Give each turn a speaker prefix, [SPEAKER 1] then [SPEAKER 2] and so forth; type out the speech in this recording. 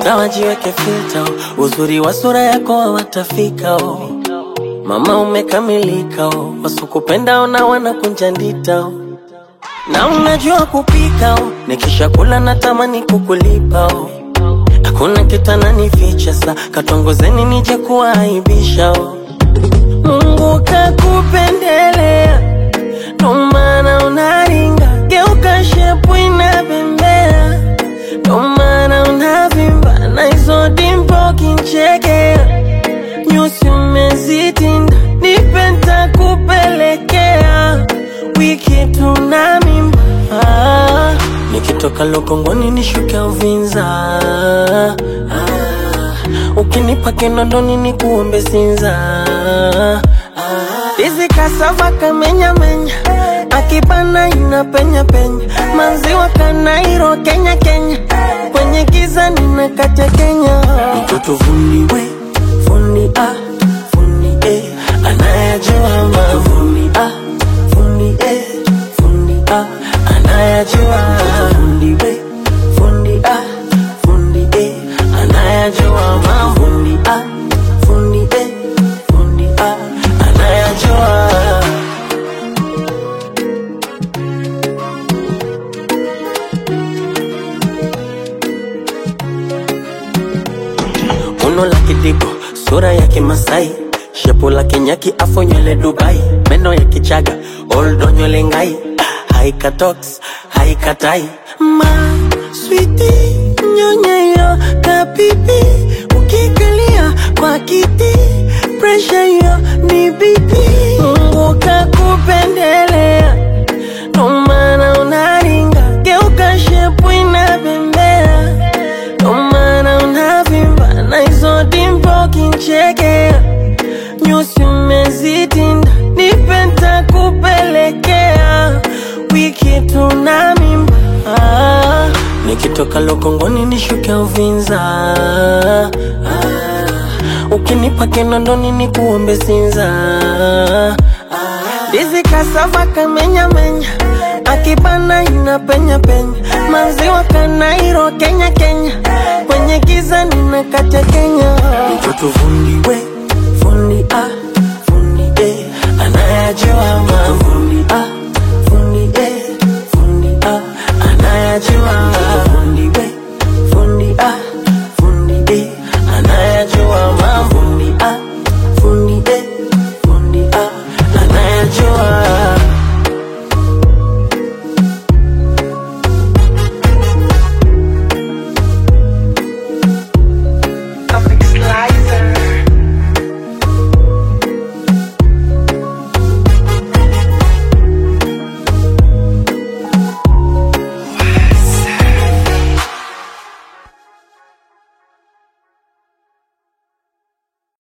[SPEAKER 1] Hata wajiweke filter, uzuri wa sura yako watafika. Mama umekamilika, wasukupenda ona wanakunja ndita. Na unajua kupika, nikisha kula natamani kukulipa. Hakuna kitana nificha sa, katongozeni nije kuaibisha. Mungu kakupendelea, ndo maana unaringa. Geuka shepu inabembea, ndo maana unavimba. Na hizo dimpo kinchekea, nyusi umezitinda. Nipe nitakupelekea, wiki tuna mimba. Nikitoka Lokongoni nishuke Uvinza. Ukinipa Kinondoni nikuombe Sinza. Hizi kasava kamenya menya, akibana inapenya penya. Maziwa Kanairo Kenya Kenya, kwenye giza ninakata Kenya. Mtoto fundi we, fundi a, fundi e, anayajua mambo. Fundi a, fundi e, fundi a, anayajua. Fundi we, fundi a, fundi e, anayajua mambo. Fundi a, fundi e, fundi a, anayajua. Uno la kidigo, sura ya Kimasai, shepu la Kenyaki, afo nywele Dubai. Meno ya Kichaga, oldo nywele Ngai. Haika tox, haika tai. Ma, sweetie, nyonyeyo, kapipi. Ukikalia kwa kiti, pressure yo ni bibi. Mungu kakupendelea, ndo maana unaringa. Geuka shepu inabembea, ndo maana unavimba. Na hizo dimpo kinchekea, nyusi umezitinda. Nipe nitakupelekea, wiki tuna mimba. Nikitoka Lokongoni nishuke Uvinza. Ukinipa Kinondoni nikuombe Sinza. Hizi kasava kamenya menya, akibana inapenya penya. Maziwa Kanairo Kenya Kenya, kwenye giza ninakata Kenya. Mtoto fundi we, fundi a,